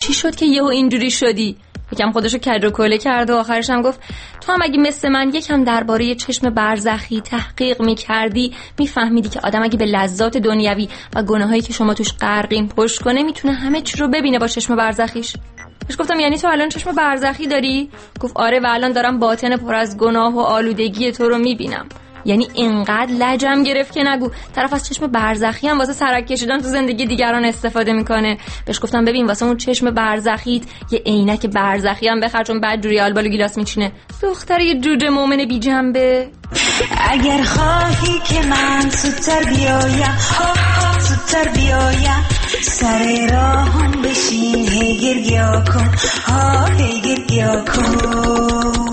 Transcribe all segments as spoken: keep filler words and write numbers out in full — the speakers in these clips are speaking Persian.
چی شد که یهو اینجوری شدی؟ یکم خودشو کج و کوله کرد و آخرش هم گفت تو هم اگه مثل من یکم درباره چشم برزخی تحقیق میکردی میفهمیدی که آدم اگه به لذات دنیوی و گناهایی که شما توش غرقین پشت کنه میتونه همه چی رو ببینه با چشم برزخیش. بهش گفتم یعنی تو الان چشم برزخی داری؟ گفت آره و الان دارم باطن پر از گناه و آلودگی تو رو میبینم. یعنی اینقدر لجم گرفت که نگو. طرف از چشم برزخی هم واسه سرک کشیدن تو زندگی دیگران استفاده میکنه. بهش گفتم ببین واسه اون چشم برزخیت یه عینک برزخی هم بخر چون بعد جوری آلبالو گیلاس میچینه. دختر یه جوجه مومن بی جنبه. اگر خواهی که من زودتر بیایم زودتر بیایم سر راهم بشین هی گرگیا کن ها هی گرگیا کن.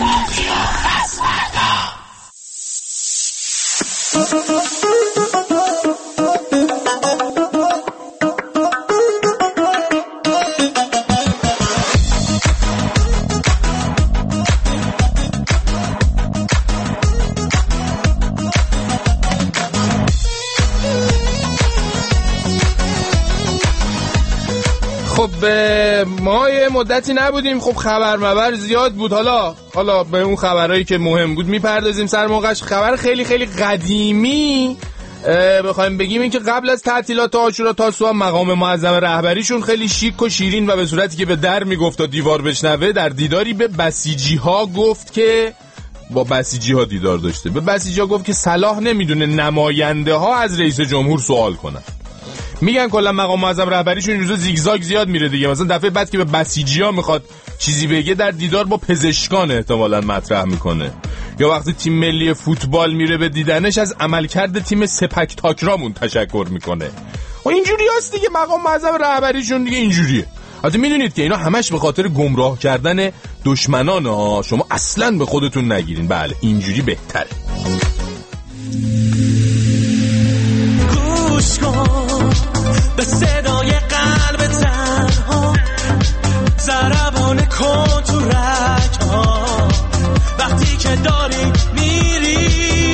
خب ما یه مدتی نبودیم، خب خبر مبر زیاد بود. حالا حالا به اون خبرهایی که مهم بود میپردازیم سر موقعش. خبر خیلی خیلی قدیمی بخوایم بگیم این که قبل از تعطیلات عاشورا تاسوعا مقام معظم رهبریشون خیلی شیک و شیرین و به صورتی که به در میگفت تا دیوار بشنوه در دیداری به بسیجی ها گفت که با بسیجی ها دیدار داشته. به بسیجی ها گفت که صلاح نمیدونه نماینده ها از رئیس جمهور سوال کنن. میگن کلا مقام معظم رهبریشون این روزا زیگزاگ زیاد میره دیگه. مثلا دفعه بعد که به بسیجی‌ها میخواد چیزی بگه در دیدار با پزشکان احتمالاً مطرح میکنه. یا وقتی تیم ملی فوتبال میره به دیدنش از عملکرد تیم سپک تاکرامون تشکر میکنه. و اینجوری هست دیگه مقام معظم رهبریشون دیگه اینجوریه. البته میدونید که اینا همش به خاطر گمراه کردن دشمنان ها. شما اصلاً به خودتون نگیرین. بله اینجوری بهتره. گوش کن به صدای قلب تنها ضربان کن تو رگ‌ها وقتی که داری میری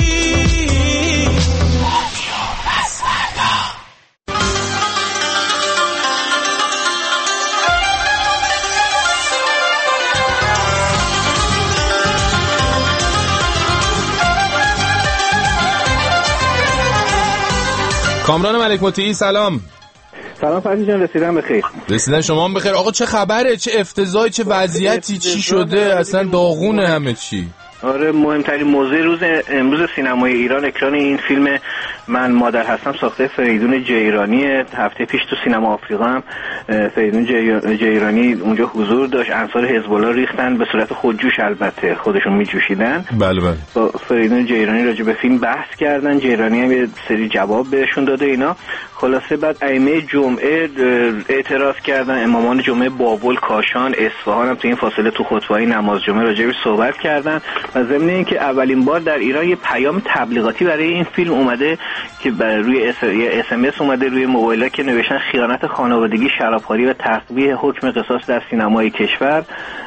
کامران ملک مطیعی سلام. سلام فرشی جان، رسیدم بخیر. رسیدن شما هم بخیر. آقا چه خبره؟ چه افتضاحی، چه وضعیتی، چی شده؟ اصلا داغونه همه چی. آره مهمترین موضوع روز امروز سینمای ایران اکران این فیلم من مادر هستم ساخته فریدون جیرانی. هفته پیش تو سینما آفریقا هم فریدون جیرانی اونجا حضور داشت. انصار حزب الله ریختن به صورت خودجوش، البته خودشون میجوشیدن. بله بله. با فریدون جیرانی راجع به فیلم بحث کردن. جیرانی هم یه سری جواب بهشون داده اینا. خلاصه بعد ائمه جمعه اعتراض کردن. امامان جمعه بابل، کاشان، اصفهان هم تو این فاصله تو خطبه‌های نماز جمعه راجع به صحبت کردن. و ضمن اینکه اولین بار در ایران یه پیام تبلیغاتی برای این فیلم اومده که روی اس اس ام اس اومده روی موبایل‌ها که نوشتن خیانت خانوادگی، شرابخوری و تطبیق حکم قصاص در سینمای کشور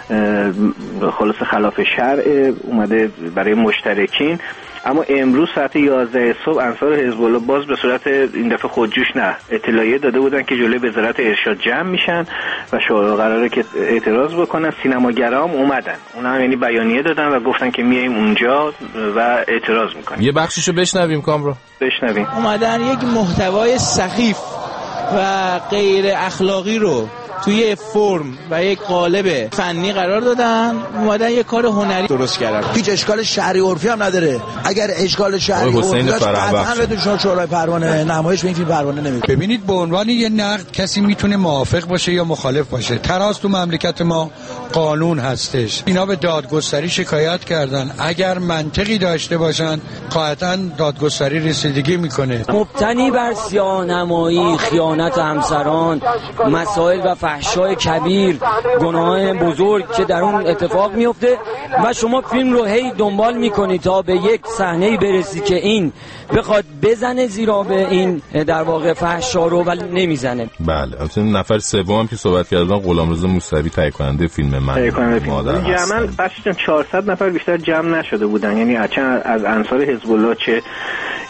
خلاص خلاف شرع اومده برای مشترکین. اما امروز ساعت یازده صبح انصار حزب الله باز به صورت این دفعه خودجوش نه اطلاعیه داده بودن که جلوی وزارت ارشاد جمع میشن و قراره که اعتراض بکنن. سینماگرام اومدن، اونا هم یعنی بیانیه دادن و گفتن که میایم اونجا و اعتراض میکنیم. یه بخشیشو بشنویم کامرو. بشنویم. اومدن یک محتوای سخیف و غیر اخلاقی رو توی فرم و یک قالب فنی قرار دادن، اومدن یه کار هنری درست کردن. هیچ اشکال شرعی عرفی هم نداره. اگر اشکال شرعی عرفی داشت قطعا به دوشان شورای پروانه نمایش به این فیلم پروانه نمیده. ببینید به عنوان یه نقد کسی میتونه موافق باشه یا مخالف باشه. تراز تو مملکت ما قانون هستش. اینا به دادگستری شکایت کردن. اگر منطقی داشته باشن قاعدتاً دادگستری رسیدگی میکنه. مبتنی بر سیاه‌نمایی، خیانت همسران، مسائل و فحشای کبیر، گناه بزرگ که در اون اتفاق میفته و شما فیلم رو هی دنبال میکنی تا به یک صحنه‌ای برسی که این بخواد بزنه زیرا به این در واقع فحشا رو ولی نمیزنه. بله، البته نفر سوم که صحبت کردن غلامرضا موسوی تهیه کننده فیلم من مادر هستم. جمعاً بخشش چهارصد نفر بیشتر جمع نشده بودن، یعنی چه از انصار حزب الله چه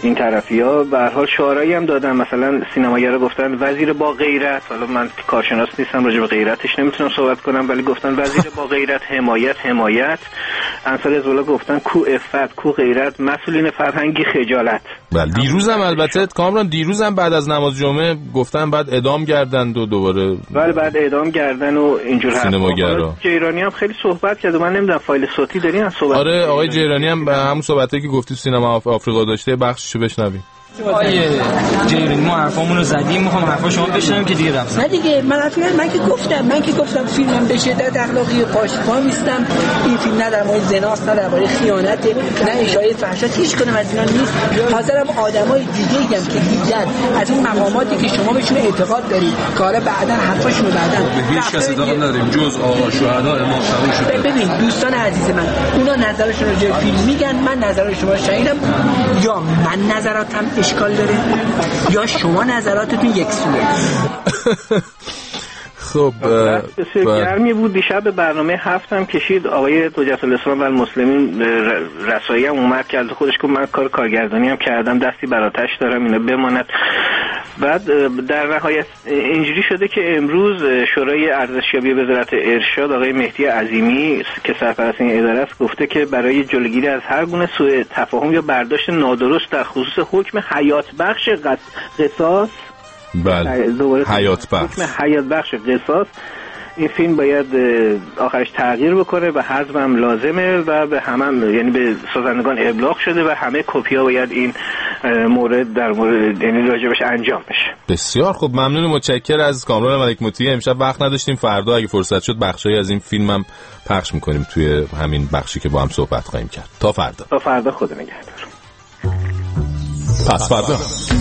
این طرفی‌ها به هر حال شعارایی هم دادن، مثلا سینماگرا گفتن وزیر با غیرت، حالا من کارشناس نیستم راجع به غیرتش نمیتونم صحبت کنم، ولی گفتن وزیر با غیرت، حمایت حمایت. انصار حزب الله گفتن کو عفت کو غیرت، مسئولین فرهنگی خجالت. بله دیروزم البته کامران دیروزم بعد از نماز جمعه گفتن بعد اعدام کردند و دوباره بله بعد اعدام کردن و اینجور حرفا. سینماگرا جیرانی هم خیلی صحبت کرد و من نمیدونم فایل صوتی دارین از صحبت. آره آقای جیرانی هم به همون صحبتایی که گفتی سینما آفریقا داشته بخششو بشنویم. آیه جیرانی ما حرفامون رو زدیم، میخوام حرفا شما بشنویم که دیگه رفتم. نه دیگه من حرفی من که گفتم من که گفتم فیلمم به شدت اخلاقی پاشپا نیستم. این فیلم نه در مورد زناست نه در مورد خیانت نه اشاعه فحشا، هیچ کنم از اینا نیست. حاضرم آدمای دیگه‌ای هم که دیدن از اون مقاماتی که شما بهشون اعتقاد دارید کارا بعدن حرفاشونو بعدن به هیچ کس اعتقاد نداریم جز آقا شهدا امام تموم شده. ببین دوستان عزیز من اونا نظرشون راجع به فیلم میگن، من نظر شما شنیدم، یا من نظراتم اشکال داره یا شما نظراتتون یک سوه. خب بسیار گرمی بود دیشب. برنامه هفتم کشید آقای حجت الاسلام و المسلمین رسایی هم اومد که خودش که من کار کارگردانی هم کردم دستی بر آتش دارم اینا بماند. بعد در نهایت اینجوری شده که امروز شورای ارزشیابی وزارت ارشاد آقای مهدی عظیمی که سرپرست این اداره است گفته که برای جلوگیری از هر گونه سوء تفاهم یا برداشت نادرست در خصوص حکم حیات بخش قصاص بله حیات بخش حکم حیات بخش قصاص این فیلم باید آخرش تغییر بکنه و حذف هم لازمه و به همه هم یعنی به سازندگان ابلاغ شده و همه کپی‌ها باید این مورد در مورد یعنی راجبش انجام بشه. بسیار خوب ممنون متشکر از کامران ملک مطیع. امشب وقت نداشتیم، فردا اگه فرصت شد بخشایی از این فیلم هم پخش میکنیم توی همین بخشی که با هم صحبت خواهیم کرد. تا فردا. تا فردا خدا نگهدار. پس فردا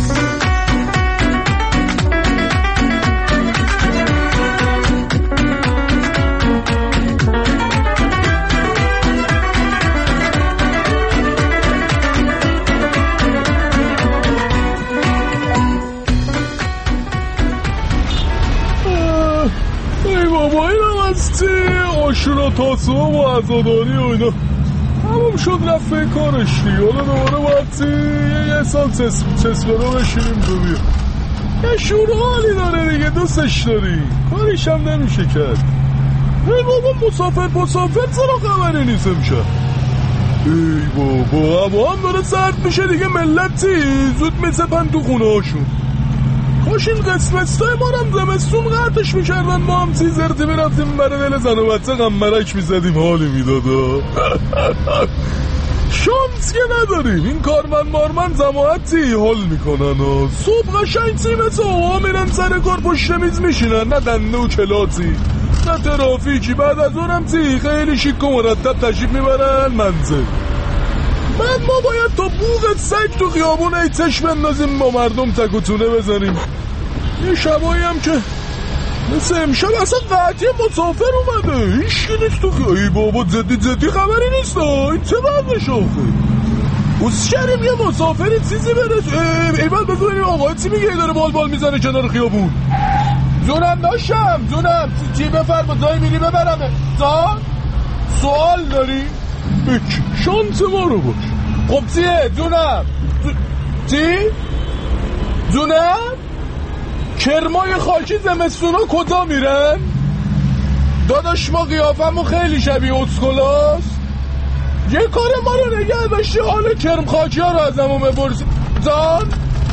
بابا این هم از چه آشورا تاسوه و عزاداری و اینا همون شد رفت کارش دیگه. حالا دوباره باید چه یه سال چسبرا بشینیم تو بیا یه شور حالی داره دیگه دوستش داری کاریش هم نمیشه کرد. ای بابا مسافر مسافر چرا خبری نیست امشب؟ ای بابا هوا هم داره سرد میشه دیگه ملت چی زود میسپن تو خونه هاشون. کاش این قسمتستای ما هم زمستون قطعش میکردن ما هم سی زرتی میرفتیم برای دل زن و بچه غمبرک میزدیم حالی میدادا. شانس که نداریم این کارمند مارمند زماعتی حال میکنن و صبح قشنگ سی مثل ها میرن سر کار پشت میز میشینن نه دنده و کلاتی نه ترافیکی. بعد از اونم تی خیلی شیک و مرتب تشریف میبرن منزل. بعد ما باید تا بوق سگ تو خیابون ای چشم بندازیم با مردم تک و تونه بزنیم. یه شبایی هم که مثل امشب اصلا قطعی مسافر اومده هیچ که نیست تو خیابون. ای بابا جدی جدی خبری نیست این چه بردش آخه اوز شریم یه مسافری چیزی برس. ای بعد بزنیم آقا چی میگه داره بال بال میزنه کنار خیابون. جونم داشتم جونم چی بفرما جایی میری ببرمه تا سوال داری؟ بک شانس ما رو باش. خب چیه جونم چی؟ جونم کرمای خاکی زمستونا کجا میرن؟ داداش ما قیافمون خیلی شبیه اسکولاست. یه کار ما رو نگه داشتی حال کرم خاکی ها رو از همون بپرسی زان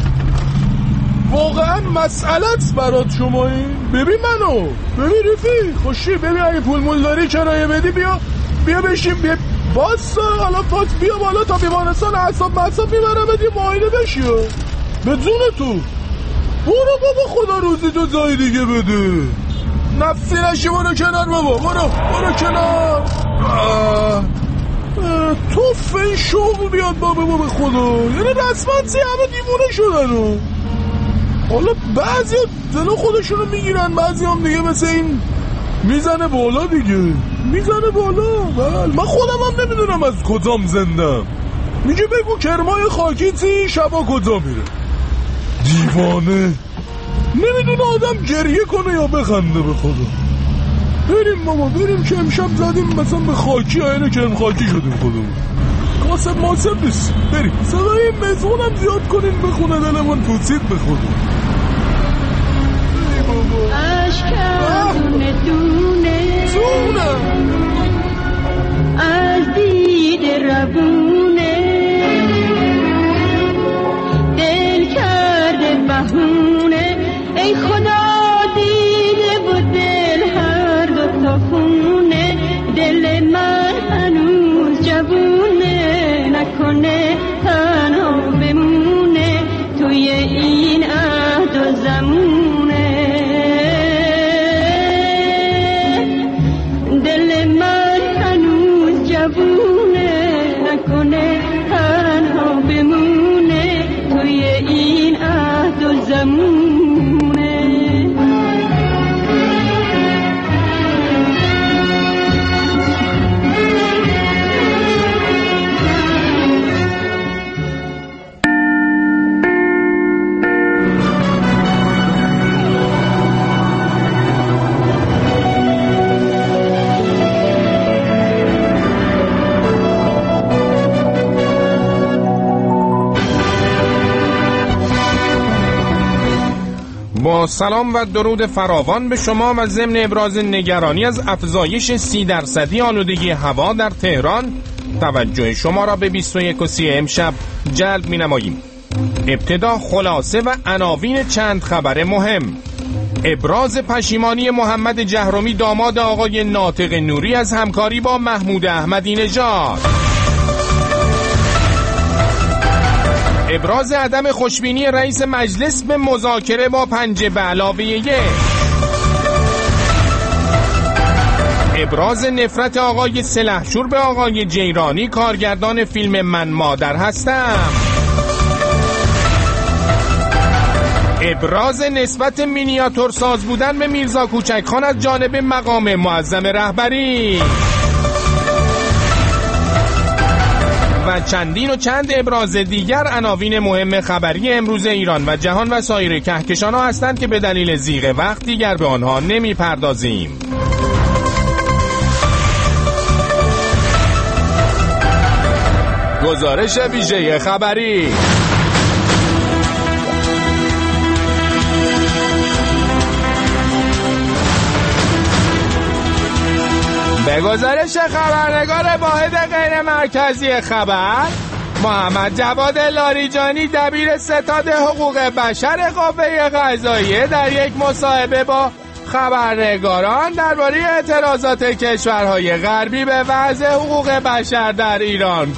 واقعا مسئلت برات شما این. ببین منو ببین رفیق خوشی ببین اگه پول مول داری کرایه بدی بیا بیا بشیم بیا باسا حالا پات بیا بالا تا بیمارستان اعصاب مصاب میبرم بدی معاینه بشی به جون تو. برو بابا خدا روزی تو جای دیگه بده نفسی نشی. برو کنار بابا برو برو کنار. توف این شغل بیاد بابا بابا خدا یعنی رسمت سی همه دیوونه شدن و حالا بعضی دلو خودشونو میگیرن بعضی هم دیگه مثل این میزنه بالا دیگه میزنه بالا. بله من خودم هم نمیدونم از کجام زندم. میگه بگو کرمای خاکی چی شبا کجا میره. دیوانه نمیدونه آدم گریه کنه یا بخنده به خدا. بریم بابا بریم که امشب زدیم مثلا به خاکی آینه کرم خاکی شدیم خودمون. کاسب ماسب نیست. بریم صدای مزونم زیاد کنین بخونه دلمون پوسید بخونه. عشقم دونه زونه از دید ربونه دل کرده بهونه ای خدا دیده و دل هر دو تا خونه دل من هنوز جوونه نکنه تنها بمونه توی این عهد و زمونه دل من هنوز جوونه نکنه تنها بمونه توی این عهد و زمونه. با سلام و درود فراوان به شما و ضمن ابراز نگرانی از افزایش سی درصدی آلودگی هوا در تهران توجه شما را به بیست و یک و سی امشب جلب می نماییم. ابتدا خلاصه و عناوین چند خبر مهم. ابراز پشیمانی محمد جهرمی داماد آقای ناطق نوری از همکاری با محمود احمدی نژاد. ابراز عدم خوشبینی رئیس مجلس به مذاکره با پنجه به علاوه یک. ابراز نفرت آقای سلحشور به آقای جیرانی کارگردان فیلم من مادر هستم. ابراز نسبت مینیاتور ساز بودن به میرزا کوچکخان از جانب مقام معظم رهبری و چندین و چند ابراز دیگر عناوین مهم خبری امروز ایران و جهان و سایر کهکشان ها هستند که به دلیل ضیق وقت دیگر به آنها نمی پردازیم. گزارش ویژه خبری. به گزارش خبرنگار واحد غیر مرکزی خبر محمد جواد لاریجانی دبیر ستاد حقوق بشر قوه قضاییه در یک مصاحبه با خبرنگاران درباره اعتراضات کشورهای غربی به وضع حقوق بشر در ایران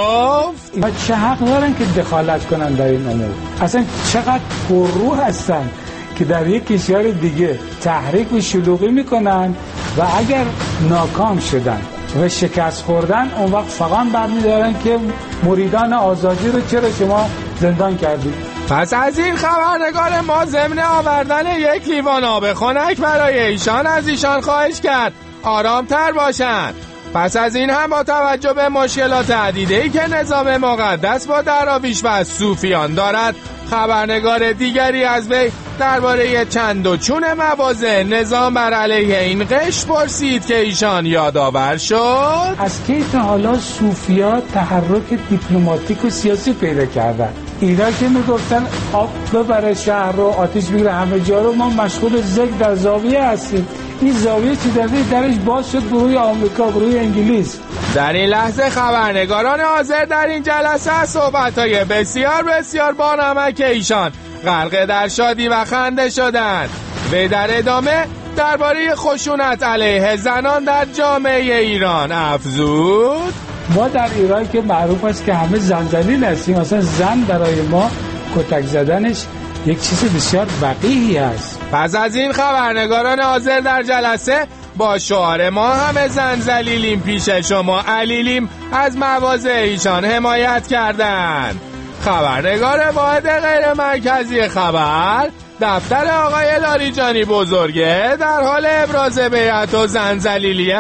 گفت ما چه حق دارن که دخالت کنن در این امور؟ اصلا چقدر پررو هستن که در یک کشور دیگه تحریک و شلوغی میکنن و اگر ناکام شدن و شکست خوردن اون وقت فقط برمیدارن که مریدان آزادی رو چرا شما زندان کردید. پس از این خبرنگار ما ضمن آوردن یک لیوان آب خنک برای ایشان از ایشان خواهش کرد آرامتر باشند. پس از این هم با توجه به مشکلات عدیده‌ای که نظام مقدس با دراویش و صوفیان دارد خبرنگار دیگری از وی درباره چند و چون مواضع نظام بر علیه این قش پرسید که ایشان یادآور شد از کی تا حالا صوفیا تحرک دیپلماتیک و سیاسی پیدا کردن. اینا که میگفتن آب ببره شهر رو آتش بگیره همه جا رو، ما مشغول ذکر در زاویه هستیم. این زاویه چی داره؟ درش باز شد بروی آمریکا، بروی انگلیس. در این لحظه خبرنگاران حاضر در این جلسه از صحبت‌های بسیار بسیار بانمک ایشان غرق در شادی و خنده شدند و در ادامه درباره خشونت علیه زنان در جامعه ایران افزود ما در ایران که معروف است که همه زنجلیل هستیم، مثلا زن برای ما کتک زدنش یک چیز بسیار وقیحی است. پس از این خبرنگاران حاضر در جلسه با شعار ما همه زنجلیلیم پیش شما علیلیم از مواضع ایشان حمایت کردند. خبرنگار واحد غیر مرکزی خبر دفتر آقای لاریجانی بزرگه در حال ابراز بیعت و زنجلیلی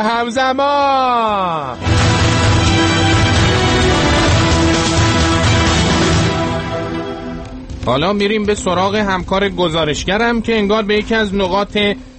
همزمان. حالا میریم به سراغ همکار گزارشگرم که انگار به یکی از نقاط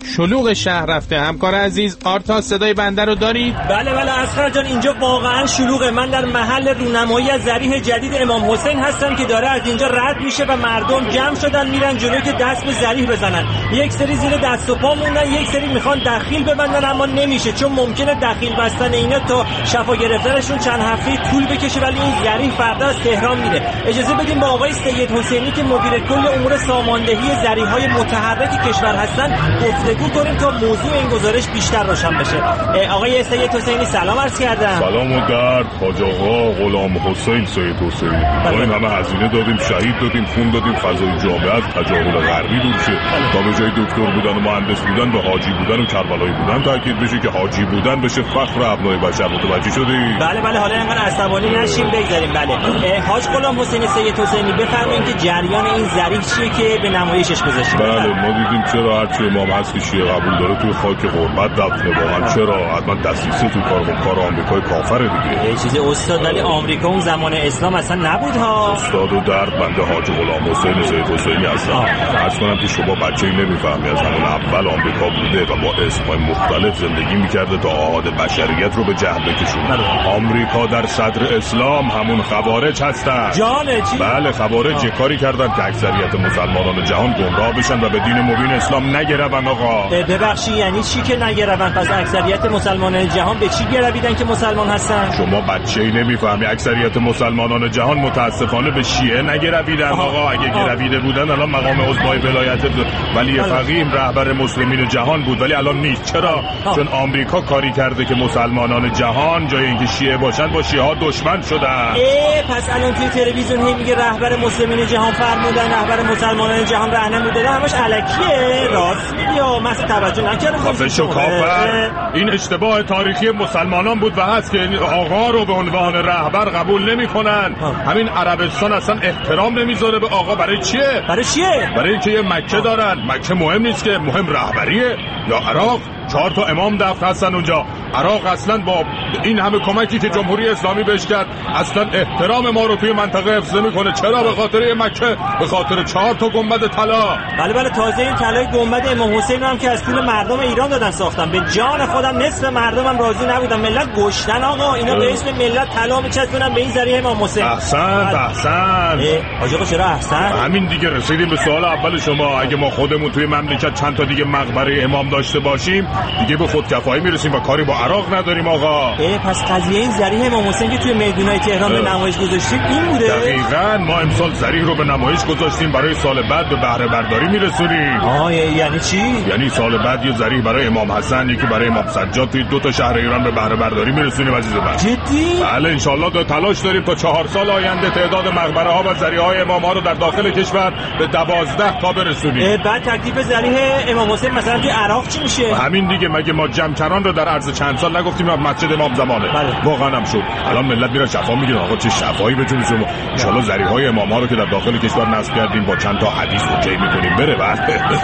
شلوغ شهر رفته. همکار عزیز آرتا صدای بنده رو دارید؟ بله بله اصغر جان، اینجا واقعا شلوغه. من در محل رونمایی از ضریح جدید امام حسین هستم که داره از اینجا رد میشه و مردم جمع شدن میرن جلوی که دست به ضریح بزنن. یک سری زیر دست و پا موندن، یک سری میخوان دخیل ببندن اما نمیشه، چون ممکنه دخیل بستن اینا تا شفا گرفتنشون چند هفته طول بکشه، ولی این ضریح فردا از تهران میره. اجازه بدیم با آقای سید حسینی که مدیر کل امور ساماندهی ضریح‌های متحرک کشور هستن گفتگو کنیم تا موضوع این گزارش بیشتر روشن بشه. آقای سید حسینی سلام عرض کردم. سلام و درد حاج آقا غلام حسین سید حسینی. ما این همه هزینه دادیم، شهید دادیم، خون دادیم، فضای جامعه از تجاهل غربی دور شه تا به جای دکتر بودن و مهندس بودن به حاجی بودن و کربلایی بودن تاکید بشه که حاجی بودن بشه فخر ابنای بشر. متوجه شدی؟ بله بله حالا اینقدر عصبانی نشیم بگذاریم. بله حاج غلام حسین سید حسینی بفرمایید که جریان این ضریح چیه که به نمایشش گذاشتید؟ بله ما دیدیم چرا هرچی امام هست که شیعه قبول داره توی خاک غربت دفنه. واقعا چرا حتما دستیسه تو کار کار آمریکای کافره دیگه. یه چیزی استاد، ولی آمریکا اون زمان اسلام اصلا نبود ها. استاد و درد بنده حاج غلام حسین سید حسینی هستم. عرض کنم که شما بچه‌ای نمیفهمی، از همون اول آمریکا بوده و با اسمای مختلف زندگی میکرده تا آحاد بشریت رو به جهل بکشونه. آمریکا در صدر اسلام همون خوارج هستن. جانه چی؟ بله خوارج کاری کردن که اکثریت مسلمانان جهان گمراه بشن و به دین مبین اسلام نگروند. آقا ببخشید یعنی چی که نگروند؟ پس اکثریت مسلمانان جهان به چی گرویدن که مسلمان هستن؟ شما بچه‌ای نمیفهمی. اکثریت مسلمانان جهان متاسفانه به شیعه نگرویدن. آقا اگه گرویده بودن الان مقام عظمای ولایت ولی فقیه رهبر مسلمین جهان بود، ولی الان نیست. چرا؟ آه. چون آمریکا کاری کرده که مسلمانان جهان جای اینکه شیعه باشن با شیعه ها دشمن شدن. ای پس الان توی تلویزیون هی میگه رهبر مسلمین جهان فرمودن، رهبر مسلمانان جهان راهنمایی دادن، همش الکیه. راست میگی یا من توجه نکردم. خفه شو کافر. این اشتباه تاریخی مسلمانان بود و هست که آقا رو به عنوان رهبر قبول نمیکنن. همین عربستان اصلا احترام نمیذاره به آقا. برای چیه؟ برای چیه؟ برای اینکه یه مکه دارن. مکه مهم نیست که، مهم رهبریه. یا عراق چهار تا امام دفن هستن اونجا. عراق اصلا با این همه کمکی که جمهوری اسلامی بهش کرد اصلا احترام ما رو توی منطقه حفظ نمیکنه. چرا؟ به خاطر مکه، به خاطر چهار تا گنبد طلا. بله بله تازه این طلای گنبد امام حسین هم که از پول مردم ایران دادن ساختن. به جان خودم نصف مردمم راضی نبودن. ملت گشتن آقا. اینا به اسم ملت طلا میچسبونن به این ذریعه امام حسین. احسن احسن. حاج آقا چرا احسن؟ همین دیگه رسیدیم به سوال اول شما. اگه ما خودمون توی مملکت چند تا دیگه مقبره امام داشته باشیم دیگه به خودکفایی میرسیم و کاری با عراق نداریم آقا. ای پس قضیه این ذریح امام حسین که توی میدونای تهران به نمایش گذاشتیم این بوده؟ دقیقاً. ما امسال ذریح رو به نمایش گذاشتیم، برای سال بعد به بهره برداری میرسونیم. آه یعنی چی؟ یعنی سال بعد یه ذریح برای امام حسن، یکی برای امام سجاد توی دو تا شهر ایران به بهره برداری میرسونیم عزیز من. جدی؟ بله ان شاء الله دو تلاش داریم تا چهار سال آینده تعداد مقبره ها و ذریح های امام ها رو در داخل کشور به دوازده تا برسونیم. بعد تکلیف ذریح امام حسین مثلا توی عراق چی میشه؟ همین دیگه. مگه ما جمکران رو در عرض چند سال نگفتیم مسجد امام زمانه؟ بله. واقعا هم شد. الان ملت میرن شفا میگیرن. آقا چه شفایی به جون شما. ان شاء الله ذریح های امام ها رو که در داخل کشور نصب کردیم با چند تا حدیث اوکی میکنیم بره. بعد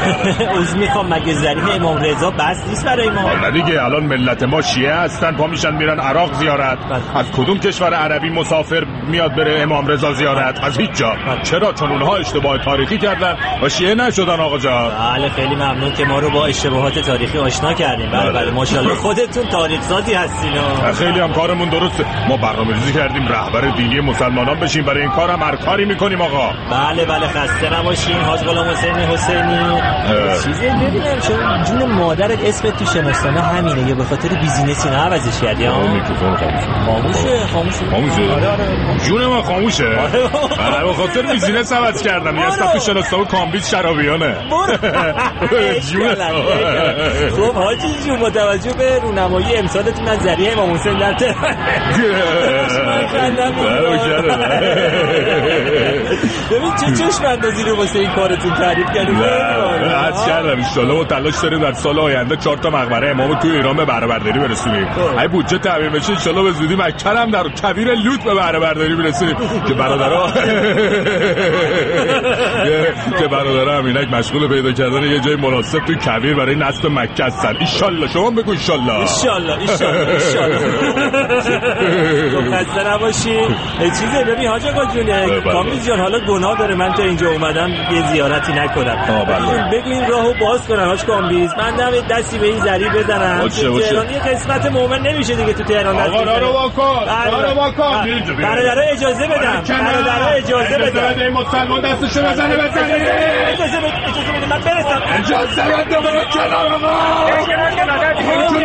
عذر میخوام مگه ذریح امام رضا بس نیست برای ما؟ حالا دیگه الان ملت ما شیعه هستن، پا میشن میرن عراق زیارت. از کدوم کشور عربی مسافر میاد بره امام رضا زیارت؟ از هیچ جا. چرا؟ چون اونها اشتباه تاریخی کردن و شیعه نشدن آقا جان. بله خیلی ممنون که ما رو با اشتباهات تاریخی آشنا کردیم. بله بله ماشاءالله خودتون تاریخ سازی هستین. خیلی هم کارمون درسته. ما برنامه‌ریزی کردیم رهبر دینی مسلمانان بشیم، برای این کارم هر کاری میکنیم آقا. بله بله خسته نباشین حاج غلام حسین حسینی. چیزی ببینم چون جون مادرت اسمت تو شناسنامه همینه یا به خاطر بیزینسی نه عوضش کردی؟ ها میکروفون خاموشه. خاموشه خاموشه. آره آره جون ما خاموشه. آره به خاطر بیزینس عوض کردم. یه اسم تو شناسنامه کامبیج شرابیانه. جون. خب حاجی جون با توجه به رونمایی امسالتون از ذریح امام حسین در تهران ببین چه چشم اندازی رو واسه این کارتون تعریف کردیم. عرض کردم ان شاء الله تلاش داریم در سال آینده چهار تا مقبره امامو توی ایران به بهره برداری برسونیم. اگه بودجه تعمیر بشه ان شاء الله به زودی مکه هم در کویر لوط به بهره برداری برسونیم که برادرها که برادرها همینک مشغول پیدا کردن یه جای مناسب توی کویر برای نصب مکه هستن. پسر. ایشالله. شما بگو ایشالله. ایشالله ایشالله ایشالله. تو خسته نباشین. چیزه ببین حاج آقا جون، کامیز جان حالا گناه داره من تا اینجا اومدم یه زیارتی نکنم. بگو این راهو باز کنن حاج کامیز، من دم دستی به این زری بزنم. تهران یه قسمت مومن نمیشه دیگه تو تهران. آقا راه واکن. راه واکن. برادرها اجازه بدم. برادرها اجازه بدم. این مسلمان دستشو بزنه بزنه. اجازه بده. اجازه بده من برسم. اجازه بده برو کنار آقا.